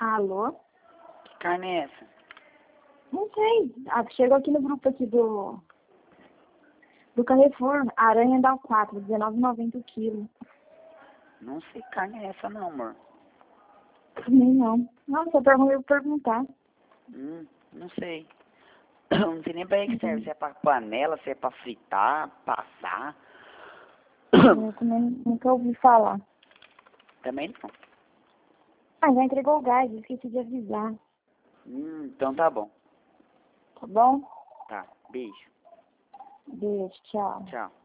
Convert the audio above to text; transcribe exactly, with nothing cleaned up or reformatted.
Alô? Que carne é essa? Não sei. Ah, chegou aqui no grupo aqui do... Do Carrefour. Aranha dá quatro, dezenove e noventa o quilo. Não sei que carne é essa não, amor. Nem não. Não, só perguntei pra perguntar. Hum, não sei. Não sei nem pra que serve. Se é pra panela, se é pra fritar, passar. Eu também nunca ouvi falar. Também não. Ah, já entregou o gás, esqueci de avisar. Hum, então tá bom. Tá bom? Tá, beijo. Beijo, tchau. Tchau.